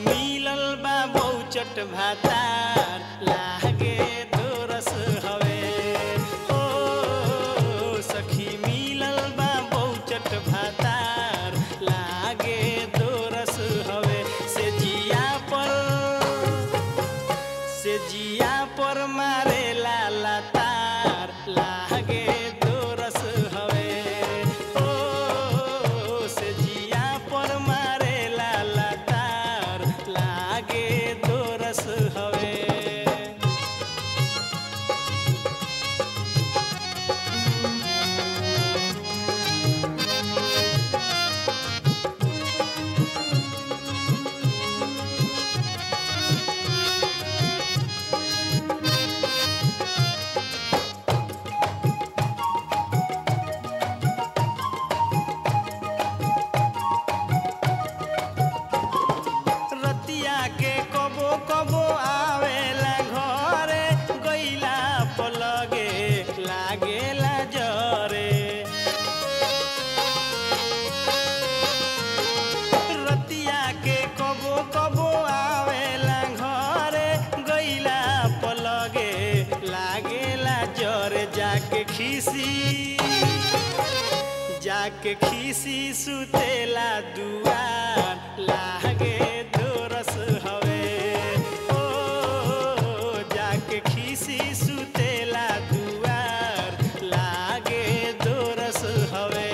मिलल बा बहुचट भातार लागे दोरस हवे ओ सखी मिलल बा बहुचट भातार लागे दोरस हवे से जिया पर मारे लाला तार लागे दोरस हवे ओ से जिया पर मारे लाला तार लागे दोरस हवे। रतिया के कबो कबो आवेला घरे गईला पलगे लागेला जरे रतिया के कबो कबो आवेला घरे गईला पलगे लागेला जरे जाके खीसी सुतेला दुआर लागे दोरस हवे ओ जाके खीसी सुतेला दुआर लागे दोरस हवे।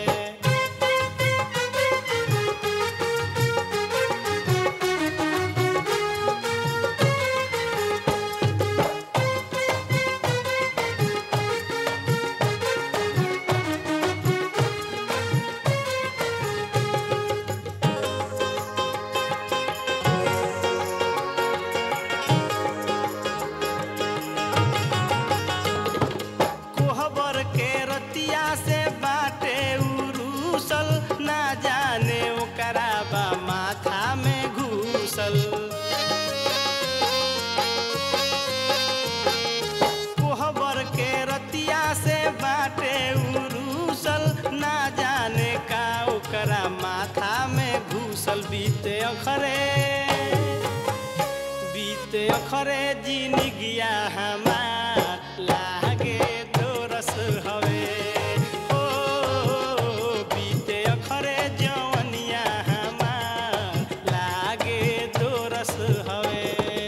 कोहबर के रतिया से बाटे उरूसल ना जाने ओकरा बा माथा में घूसल कोहबर के रतिया से बाटे उरूसल ना जाने का ओकरा माथा में घूसल बीते अखरे जिनगिया हमार लागे दोरस हवे ओ बीते अखरे जवनिया हमार लागे दोरस हवे।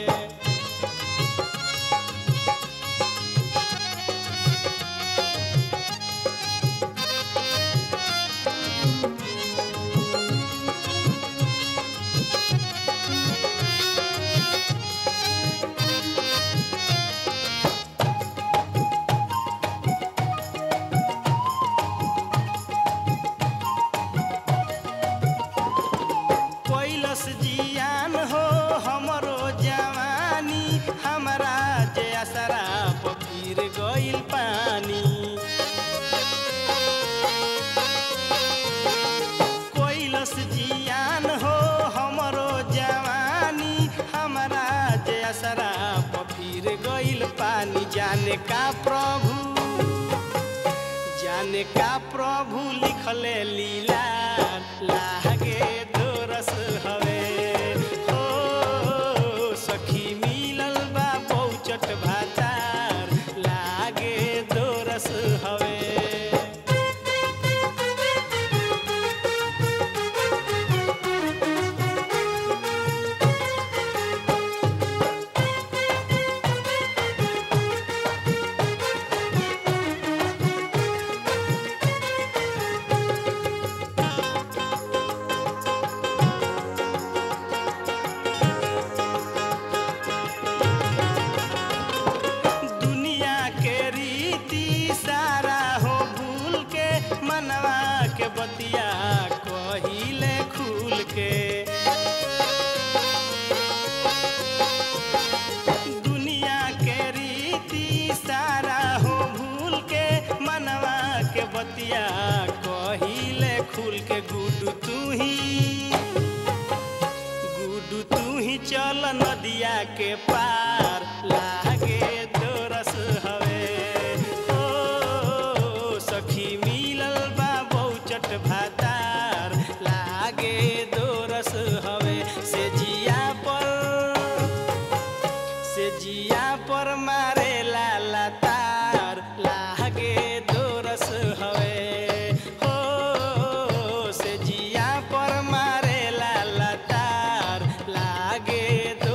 कैलस जियान हो हमरो जवानी हमरा जे असरा पकीर गइल पानी कैलस जियान हो हमरो जवानी हमरा जे असरा पकीर गइल पानी जाने का प्रभु लिखले लीला लागे दोरस हवे ओ सखी मिलल बा बहुचट भातार लागे दोरस हवे। बतिया कहिले खुल के दुनिया के रीति सारा हो भूल के मनवा के बतिया कहिले खुल के गुडू तू ही चल नदिया के पार लागे दोरस हवे ओ सखी मिलल बा बहुचट भातार लागे दोरस हवे से जिया लागे